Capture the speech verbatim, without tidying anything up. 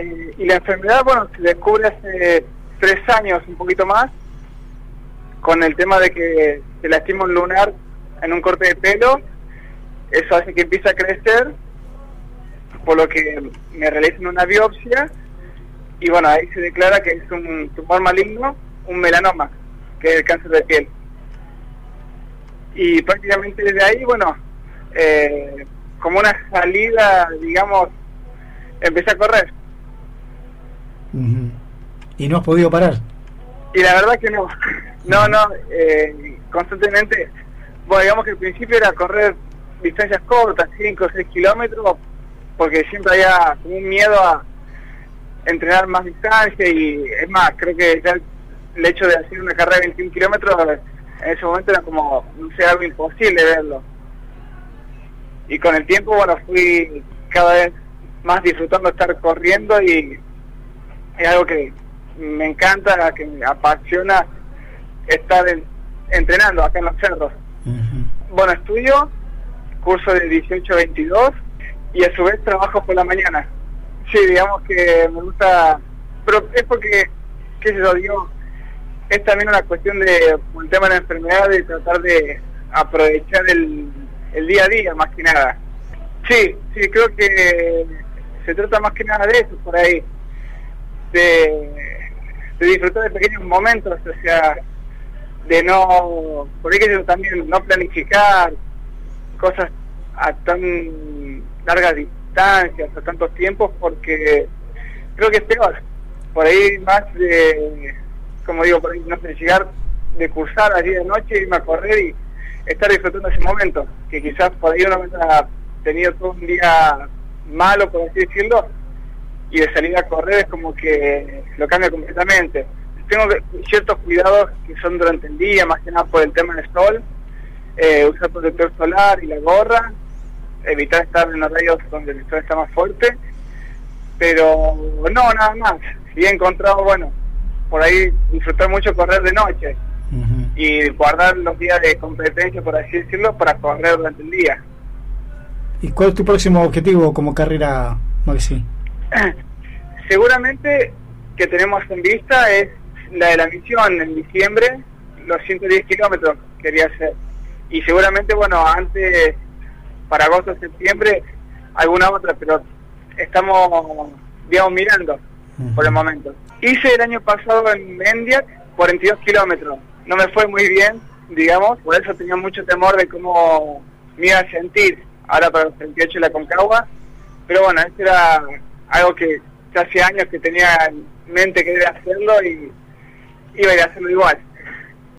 Eh, y la enfermedad, bueno, se descubre hace tres años, un poquito más, con el tema de que se lastima un lunar en un corte de pelo. Eso hace que empiece a crecer, por lo que me realicen una biopsia, y bueno, ahí se declara que es un tumor maligno, un melanoma, que es el cáncer de piel. Y prácticamente desde ahí, bueno, eh, como una salida, digamos, empecé a correr. Uh-huh. ¿Y no has podido parar? Y la verdad que no, no, no, eh, constantemente, bueno, digamos que al principio era correr distancias cortas, cinco o seis kilómetros, porque siempre había como un miedo a entrenar más distancia, y es más, creo que ya el hecho de hacer una carrera de veintiún kilómetros en ese momento era como, no sé, algo imposible verlo. Y con el tiempo, bueno, fui cada vez más disfrutando de estar corriendo, y es algo que me encanta, que me apasiona estar en, entrenando acá en los cerros. Uh-huh. Bueno, estudio, curso de dieciocho a veintidós, y a su vez trabajo por la mañana. Sí, digamos que me gusta, pero es porque, qué sé yo, digo, es también una cuestión de, un tema de la enfermedad, de tratar de aprovechar el, el día a día, más que nada. Sí, sí, creo que se trata más que nada de eso, por ahí, de, de disfrutar de pequeños momentos, o sea, de no, por ahí que yo también, no planificar cosas a tan largas distancias, a tantos tiempos, porque creo que es peor. Por ahí más de, como digo, por ahí no sé, llegar de cursar allí de noche, irme a correr y estar disfrutando ese momento, que quizás por ahí uno ha tenido todo un día malo, por así decirlo, y de salir a correr es como que lo cambia completamente. Tengo ciertos cuidados que son durante el día, más que nada por el tema del sol, eh, usar protector solar y la gorra, evitar estar en los rayos donde el sol está más fuerte, pero no, nada más. Y he encontrado, bueno, por ahí disfrutar mucho correr de noche, uh-huh, y guardar los días de competencia, por así decirlo, para correr durante el día. ¿Y cuál es tu próximo objetivo como carrera, Maxi? Seguramente que tenemos en vista es la de la misión en diciembre, los ciento diez kilómetros quería hacer, y seguramente, bueno, antes, para agosto o septiembre, alguna otra, pero estamos, digamos, mirando, uh-huh, por el momento. Hice el año pasado en Mendiac cuarenta y dos kilómetros, no me fue muy bien, digamos, por eso tenía mucho temor de cómo me iba a sentir ahora para los treinta y ocho de la Concagua, pero bueno, eso era algo que ya hace años que tenía en mente querer hacerlo, y iba a ir a hacerlo igual.